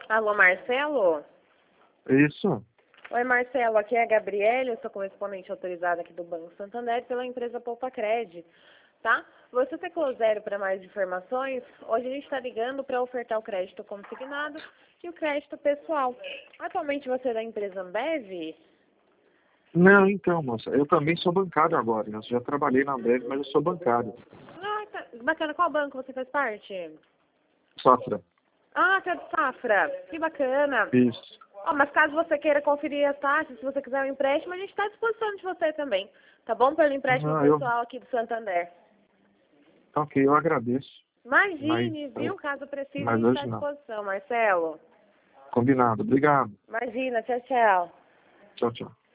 Alô, Marcelo? Isso. Oi, Marcelo, aqui é a Gabriele, eu sou correspondente autorizada aqui do Banco Santander pela empresa Poupa-Cred, tá? Você teclou zero para mais informações? Hoje a gente está ligando para ofertar o crédito consignado e o crédito pessoal. Atualmente você é da empresa Ambev? Não, então, moça, eu também sou bancário agora. Eu já trabalhei na Ambev, mas eu sou bancário. Ah, tá. Bacana. Qual banco você faz parte? Safra. Ah, tá de Safra. Que bacana. Isso. Ó, mas caso você queira conferir as taxas, se você quiser um empréstimo, a gente está à disposição de você também. Tá bom? Pelo empréstimo Ah, pessoal aqui do Santander. ok, eu agradeço. Mas, Imagine, viu? Caso precise, a mas gente está à hoje não. disposição, Marcelo. Combinado. Obrigado. Imagina, tchau, tchau. Tchau, tchau.